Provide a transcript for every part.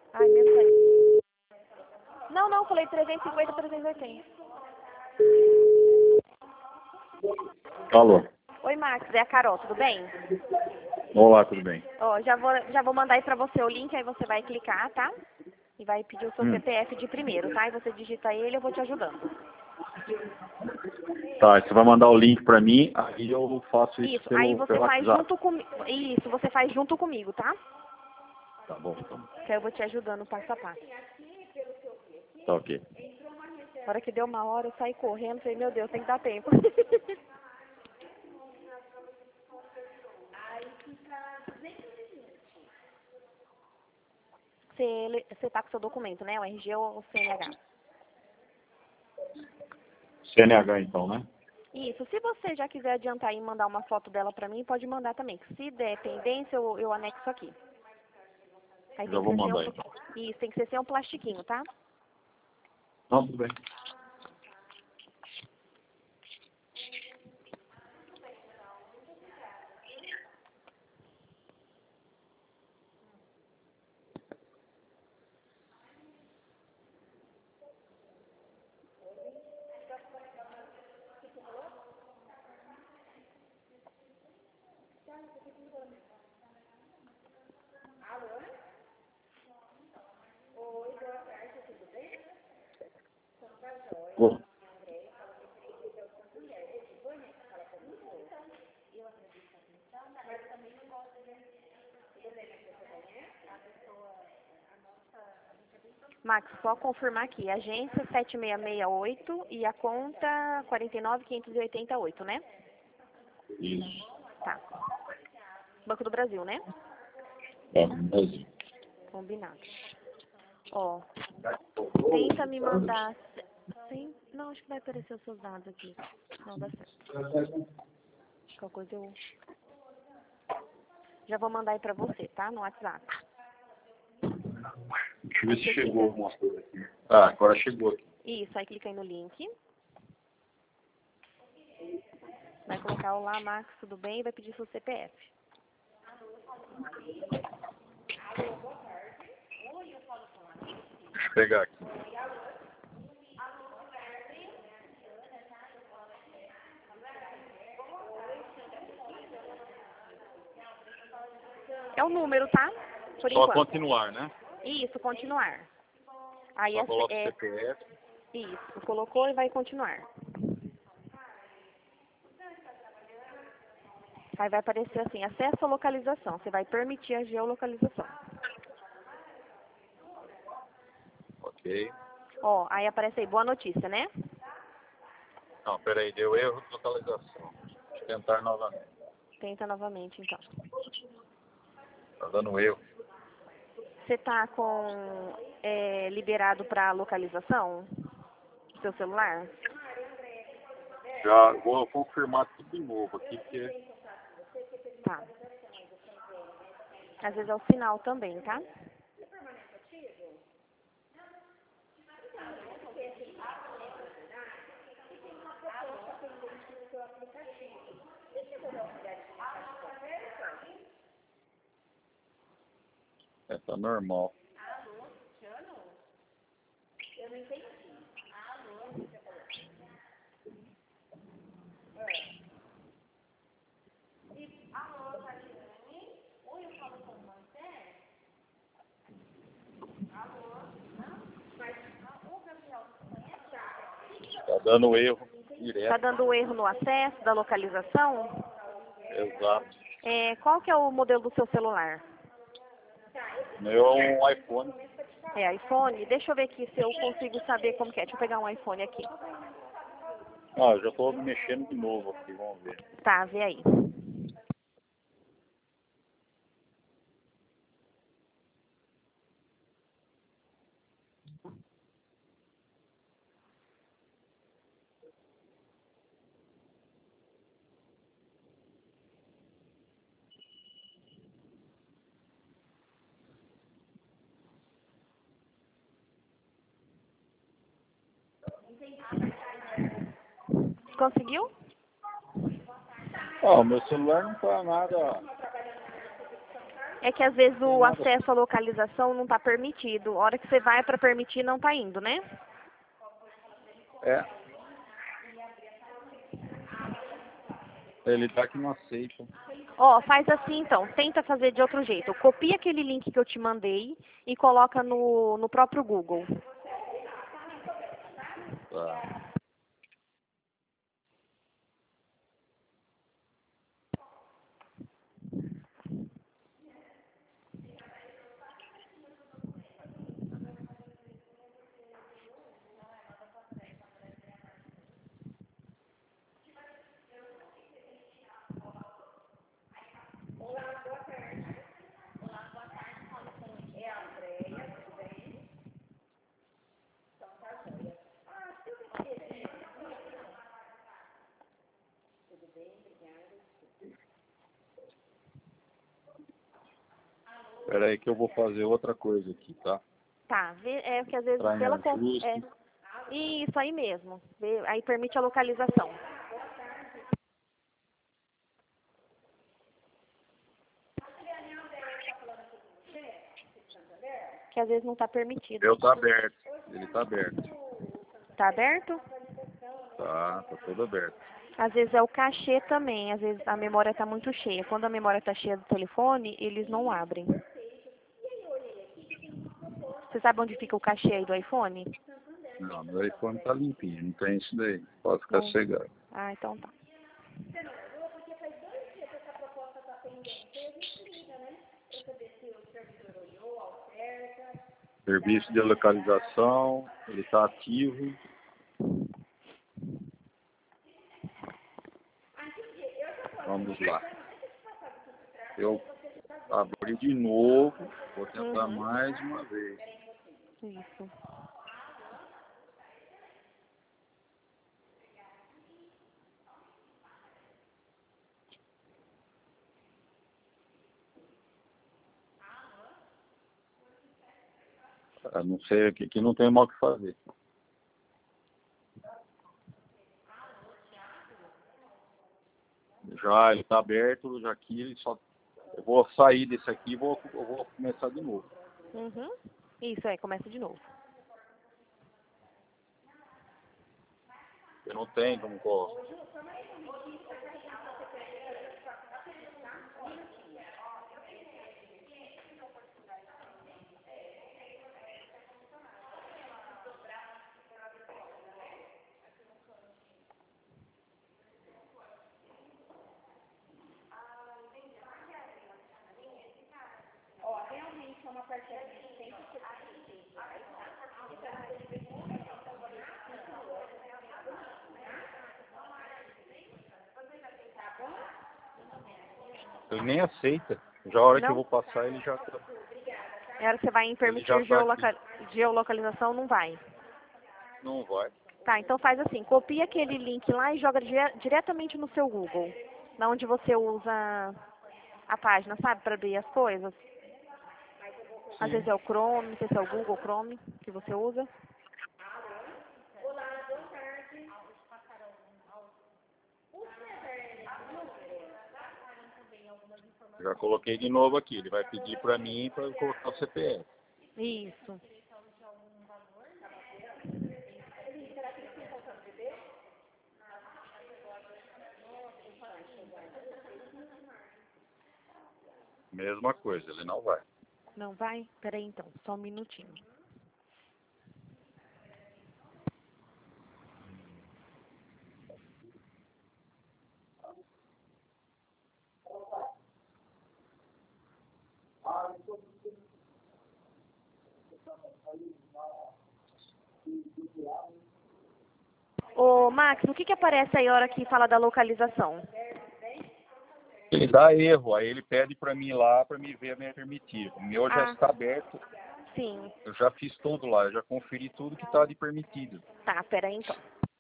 Ai, meu Deus. Não, não, falei 350, 380. Alô. Oi, Max, é a Carol, tudo bem? Olá, tudo bem? Ó, já vou mandar aí pra você o link, aí você vai clicar, tá? E vai pedir o seu CPF de primeiro, tá? E você digita ele, eu vou te ajudando. Tá, você vai mandar o link pra mim, aí eu faço isso Isso, aí você pelo faz WhatsApp. junto comigo. Isso, você faz junto comigo, tá? Tá bom, então. Que aí eu vou te ajudando passo a passo. Tá ok. Na hora que deu uma hora, eu saí correndo, falei, meu Deus, tem que dar tempo. Você tá com seu documento, né? O RG ou o CNH? CNH então, né? Isso, se você já quiser adiantar e mandar uma foto dela pra mim, pode mandar também. Se der pendência, eu anexo aqui. Aí Já tem que vou ser mandar então. Isso, tem que ser sem um plastiquinho, tá? Não, tudo bem. Bom, Max, só confirmar aqui. Agência 7668 e a conta 49.588, né? isso. Tá. Banco do Brasil, né? Tá, Brasil. Combinado. Ó, tenta me mandar... Não, acho que vai aparecer os seus dados aqui. Não, dá certo. Qualquer coisa eu... Já vou mandar aí pra você, tá? No WhatsApp. Deixa eu ver se chegou alguma coisa aqui. Ah, agora chegou aqui. Isso, aí clica aí no link. Vai colocar olá, Max, tudo bem? E vai pedir seu CPF. Deixa eu pegar aqui. É o número, tá? Por Só enquanto. continuar, né? Isso, continuar. Aí Só coloca o CPF. isso, colocou e vai continuar. Aí vai aparecer assim, acesso à localização. Você vai permitir a geolocalização. Ok. Ó, aí aparece aí, boa notícia, né? Não, peraí, deu erro de localização. Deixa eu tentar novamente. Tenta novamente, então. Tá dando erro. Você tá com liberado para localização do seu celular? Já vou confirmar tudo de novo aqui, porque Tá. Às vezes é o sinal também, tá? tá normal. Tá dando erro Tá direto. dando erro no acesso da localização? Exato. Qual que é o modelo do seu celular? Meu é um iPhone. É iPhone? Deixa eu ver aqui se eu consigo saber como que é. Deixa eu pegar um iPhone aqui. Ah, eu já tô mexendo de novo aqui, vamos ver. Tá, vê aí. Conseguiu? Ah, o meu celular não tá nada. É que às vezes Tem o nada. acesso à localização não está permitido. A hora que você vai para permitir, não está indo, né? É. Ele tá que não aceita. Ó, faz assim então, tenta fazer de outro jeito. Copia aquele link que eu te mandei e coloca no próprio Google. Tá. Espera aí que eu vou fazer outra coisa aqui, tá? Tá, é que às vezes Entrar em pela ajuste. isso aí mesmo. Aí permite a localização. Que às vezes não está permitido. Meu tá aberto. Ele tá aberto. Tá aberto? Tá tudo aberto. Às vezes é o cachê também, às vezes a memória está muito cheia. Quando a memória está cheia do telefone, eles não abrem. Você sabe onde fica o cachê aí do iPhone? Não, meu iPhone tá limpinho, não tem isso daí. Pode ficar Não. cegado. Ah, então tá. Serviço de localização, ele tá ativo. Vamos lá. Eu abri de novo, vou tentar mais uma vez. Isso. A não ser que não tem mal o que fazer. Já ele está aberto, já aqui ele só. Eu vou sair desse aqui e eu vou começar de novo. Uhum. Isso aí, começa de novo. Eu não tenho como colocar. Ele nem aceita. Já a hora que eu Não? vou passar, ele já tá, É a hora que você vai em ele já permitir tá aqui. geolocalização, não vai. Não vai. Tá, então faz assim, copia aquele link lá e joga diretamente no seu Google. Na onde você usa a página, sabe, para abrir as coisas. Às vezes é o Chrome, não sei se é o Google Chrome que você usa. Já coloquei de novo aqui. Ele vai pedir para mim para eu colocar o CPF. Isso. Mesma coisa, ele não vai. Não vai? Peraí então, só um minutinho. Ô, Max, o que que aparece aí a hora que fala da localização? Ele dá erro, aí ele pede para mim lá para me ver a minha permitida. O meu já Ah, está aberto, sim. eu já fiz tudo lá, eu já conferi tudo que está de permitido. Tá, peraí então.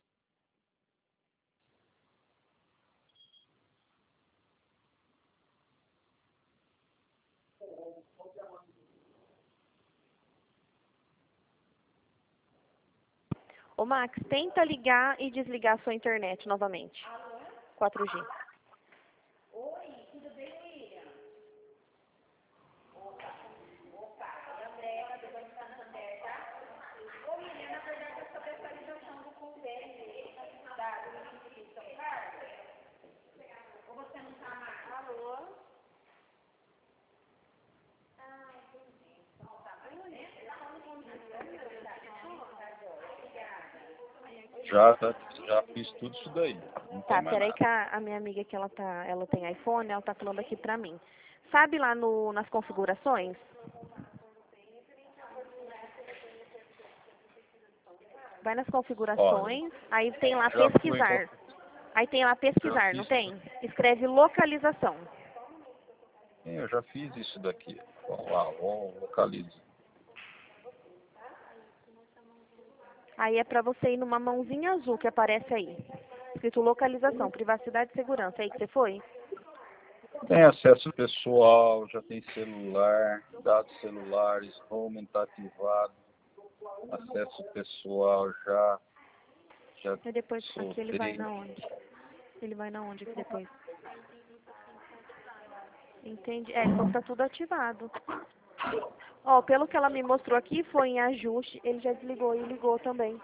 Ô, Max, tenta ligar e desligar a sua internet novamente. 4G. Já fiz tudo isso daí. Não Tá, tem mais peraí nada. que a minha amiga que ela tem iPhone, ela tá falando aqui pra mim. Sabe lá nas configurações? Vai nas Olha, configurações, aí tem lá já fui, pesquisar. Aí tem lá já pesquisar, não fiz, tem? Escreve localização. eu já fiz isso daqui. Vamos lá, vamos localizar. Aí é pra você ir numa mãozinha azul que aparece aí. Escrito localização, privacidade e segurança. Aí que você foi? Tem acesso pessoal, já tem celular, dados celulares, home está ativado, acesso pessoal já E depois, aqui ele vai soltei. na onde? Ele vai na onde aqui depois? Entende? É, então tá tudo ativado. Ó, pelo que ela me mostrou aqui, foi em ajuste, ele já desligou e ligou também.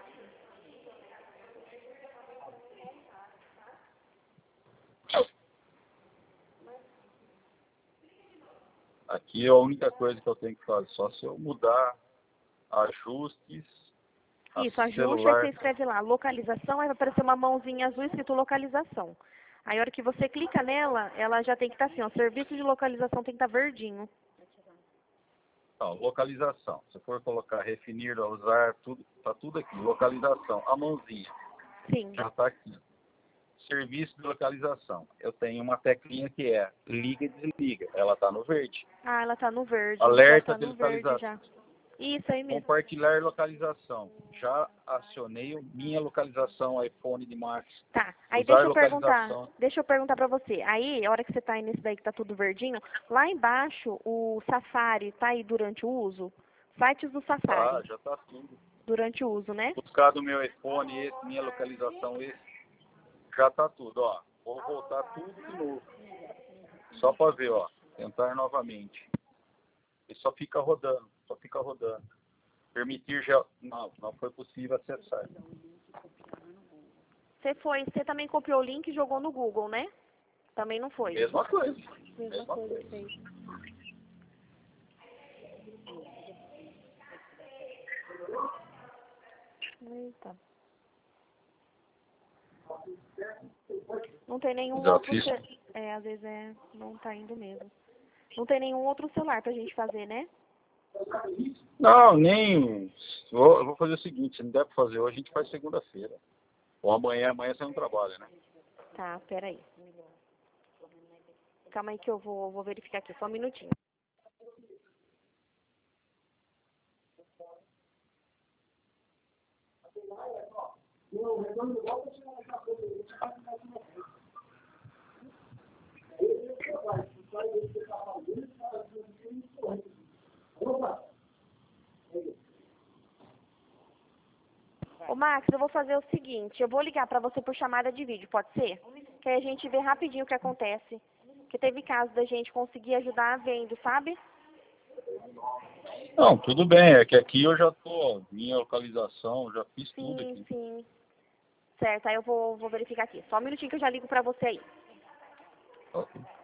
Aqui a única coisa que eu tenho que fazer, só se eu mudar ajustes, Isso, ajuste, aí você celular. escreve lá, localização, aí vai aparecer uma mãozinha azul escrito localização. Aí a hora que você clica nela, ela já tem que estar assim, ó, serviço de localização tem que estar verdinho. Não, localização. Se for colocar refinir, usar, tudo, tá tudo aqui. Localização, a mãozinha Sim. já está aqui. Serviço de localização. Eu tenho uma teclinha que é liga e desliga. Ela está no verde. Ah, ela tá no verde, já Alerta tá de no verde localização. já. Isso aí mesmo. Compartilhar localização. Já acionei minha localização iPhone de Max. Tá, aí Usar localização. deixa eu perguntar pra você. Aí, a hora que você tá aí nesse daí que tá tudo verdinho, lá embaixo o Safari tá aí durante o uso? Sites do Tá, Safari, já está tudo. durante o uso, né? Buscar do meu iPhone, esse, minha localização, esse. Já está tudo, ó. Vou voltar tudo de novo. Só para ver, ó. Tentar novamente. E só fica rodando, só fica rodando. Permitir já. Não foi possível acessar. Você também copiou o link e jogou no Google, né? Também não foi. Mesma coisa. Mesma coisa que fez. Eita. Não tem nenhum Já outro. fiz. Às vezes não tá indo mesmo. Não tem nenhum outro celular pra gente fazer, né? Não, nem. Eu vou fazer o seguinte: se não der para fazer hoje, a gente faz segunda-feira. Ou amanhã você não trabalha, né? Tá, peraí. Calma aí que eu vou verificar aqui, só um minutinho. Ô, Max, eu vou fazer o seguinte, eu vou ligar pra você por chamada de vídeo, pode ser? Que aí a gente vê rapidinho o que acontece. Que teve caso da gente conseguir ajudar vendo, sabe? Não, tudo bem. É que aqui eu já tô. Minha localização, já fiz tudo Sim, aqui. sim. Certo, aí eu vou verificar aqui. Só um minutinho que eu já ligo pra você aí. Ok.